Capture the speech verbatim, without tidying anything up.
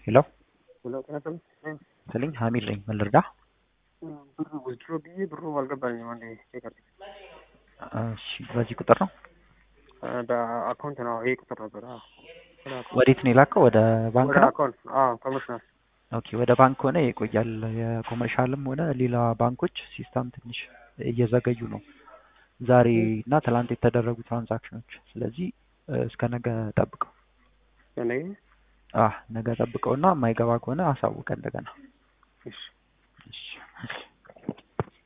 ሄሎ ሄሎ ተነስተን ሰሊኝ ሀሚል ነኝ። ምን ልርዳ? ብሩ ዊዝድሮ ብዬ ብሩ አልገባኝም። አንዴ ቼክ አድርግ። እሺ በዚህ ቁጥር ነው? በአካውንት ነው። ይሄ ቁጥር ነበር። አዎ ወዴት ነው የላከው? ወደ ባንክ ወደ ነው? አካውንት። አዎ ኮመርሻል። ኦኬ ወደ ባንክ ሆነ ይቆያል። የኮመርሻልም ሆነ ሌላ ባንኮች ሲስተም ትንሽ እየዘገዩ ነው ዛሬ እና ትላንት የተደረጉ ትራንዛክሽኖች። ስለዚህ እስከ ነገ ጠብቀው። ነገ አህ ነገ ጠብቀውና የማይገባ ከሆነ አሳውቀን እንደገና። እሺ እሺ